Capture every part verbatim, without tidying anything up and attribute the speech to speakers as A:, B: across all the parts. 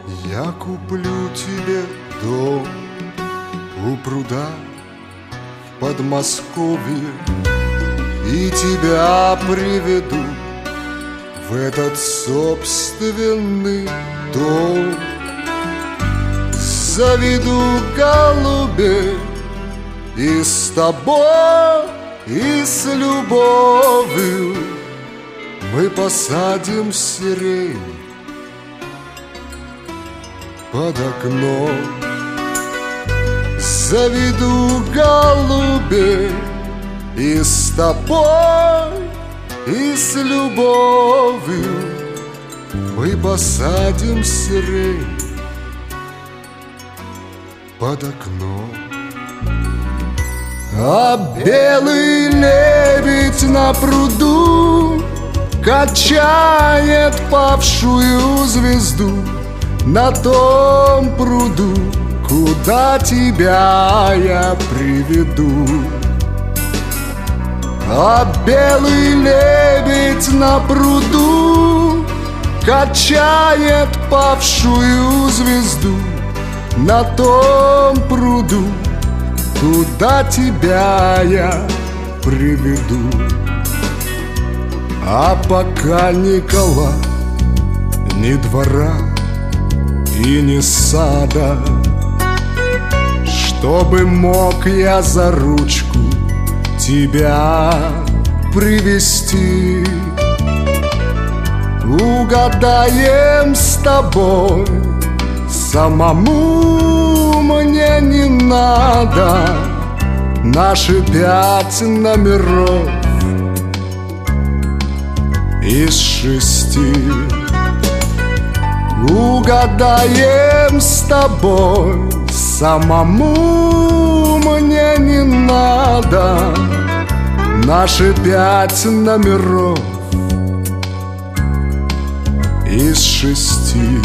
A: Я куплю тебе дом у пруда в Подмосковье и тебя приведу в этот собственный дом. Заведу голубей и с тобой, и с любовью мы посадим сирень под окном. Заведу голубей и с тобой, и с любовью мы посадим сирень под окном. А белый лебедь на пруду качает павшую звезду на том пруду, куда тебя я приведу. А белый лебедь на пруду качает павшую звезду на том пруду, куда тебя я приведу. А пока ни кола, ни двора и ни сада, чтобы мог я за ручку тебя привести, угадаем с тобой, самому мне не надо наши пять номеров из шести. Угадаем с тобой, самому мне не надо наши пять номеров из шести.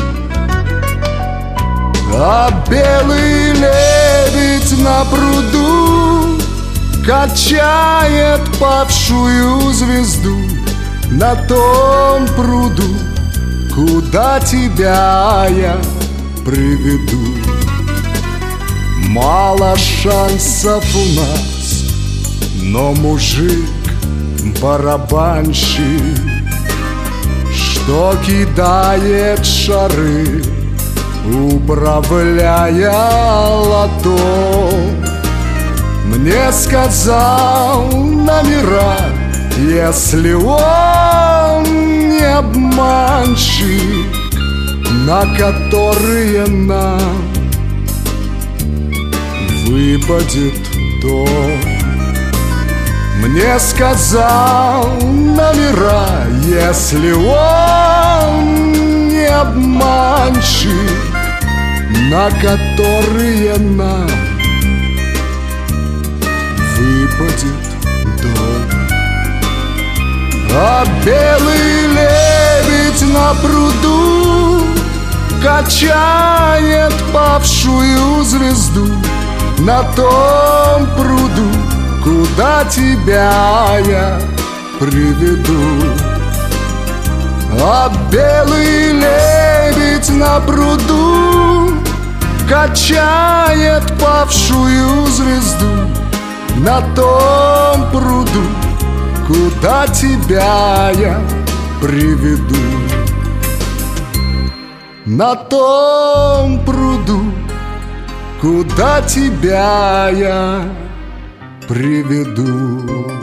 A: А белый лебедь на пруду качает павшую звезду на том пруду, куда тебя я приведу. Мало шансов у нас, но мужик барабанщик, что кидает шары, управляя лото, мне сказал номера, если он не обманщик, на которые нам выпадет дом. Мне сказал номера, если он не обманщик, на которые нам выпадет дом. А белый лебедь на пруду качает павшую звезду на том пруду, куда тебя я приведу. А белый лебедь на пруду качает павшую звезду на том пруду, куда тебя я приведу. На том пруду, куда тебя я приведу.